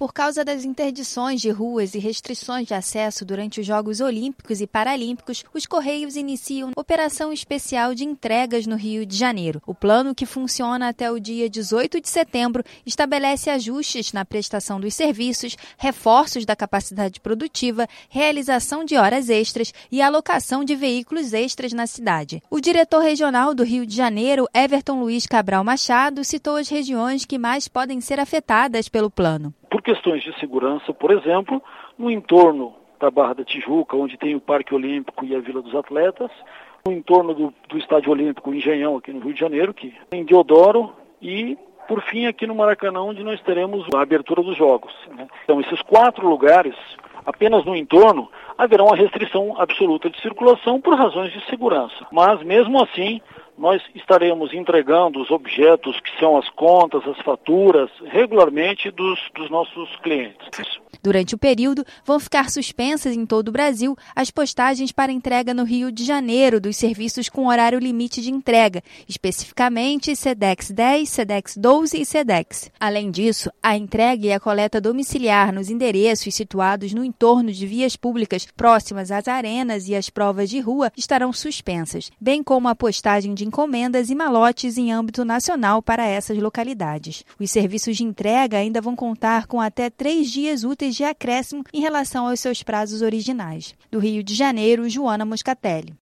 Por causa das interdições de ruas e restrições de acesso durante os Jogos Olímpicos e Paralímpicos, os Correios iniciam operação especial de entregas no Rio de Janeiro. O plano, que funciona até o dia 18 de setembro, estabelece ajustes na prestação dos serviços, reforços da capacidade produtiva, realização de horas extras e alocação de veículos extras na cidade. O diretor regional do Rio de Janeiro, Everton Luiz Cabral Machado, citou as regiões que mais podem ser afetadas pelo plano. Por questões de segurança, por exemplo, no entorno da Barra da Tijuca, onde tem o Parque Olímpico e a Vila dos Atletas, no entorno do Estádio Olímpico Engenhão, aqui no Rio de Janeiro, que em Deodoro, e por fim aqui no Maracanã, onde nós teremos a abertura dos Jogos, né? Então esses 4 lugares, apenas no entorno, haverá uma restrição absoluta de circulação por razões de segurança. Mas mesmo assim, nós estaremos entregando os objetos que são as contas, as faturas, regularmente dos nossos clientes. Durante o período, vão ficar suspensas em todo o Brasil as postagens para entrega no Rio de Janeiro dos serviços com horário limite de entrega, especificamente Sedex 10, Sedex 12 e Sedex. Além disso, a entrega e a coleta domiciliar nos endereços situados no entorno de vias públicas próximas às arenas e às provas de rua estarão suspensas, bem como a postagem de encomendas e malotes em âmbito nacional para essas localidades. Os serviços de entrega ainda vão contar com até 3 dias úteis de acréscimo em relação aos seus prazos originais. Do Rio de Janeiro, Joana Moscatelli.